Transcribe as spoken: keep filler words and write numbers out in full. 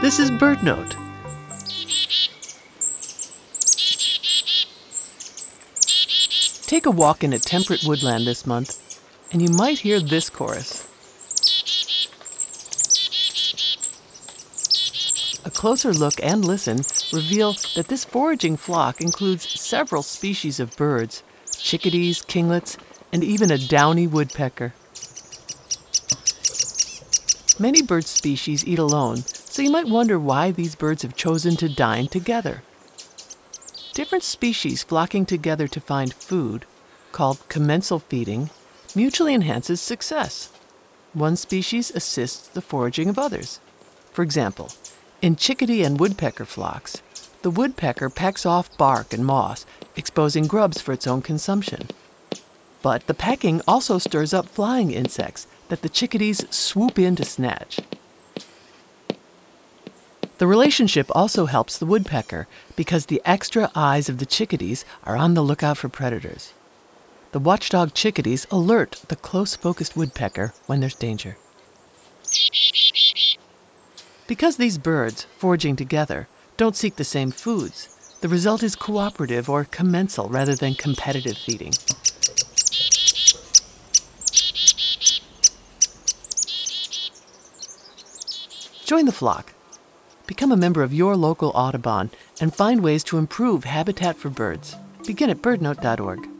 This is BirdNote. Take a walk in a temperate woodland this month, and you might hear this chorus. A closer look and listen reveal that this foraging flock includes several species of birds, chickadees, kinglets, and even a downy woodpecker. Many bird species eat alone, so you might wonder why these birds have chosen to dine together. Different species flocking together to find food, called commensal feeding, mutually enhances success. One species assists the foraging of others. For example, in chickadee and woodpecker flocks, the woodpecker pecks off bark and moss, exposing grubs for its own consumption. But the pecking also stirs up flying insects that the chickadees swoop in to snatch. The relationship also helps the woodpecker because the extra eyes of the chickadees are on the lookout for predators. The watchdog chickadees alert the close-focused woodpecker when there's danger. Because these birds, foraging together, don't seek the same foods, the result is cooperative or commensal rather than competitive feeding. Join the flock. Become a member of your local Audubon and find ways to improve habitat for birds. Begin at bird note dot org.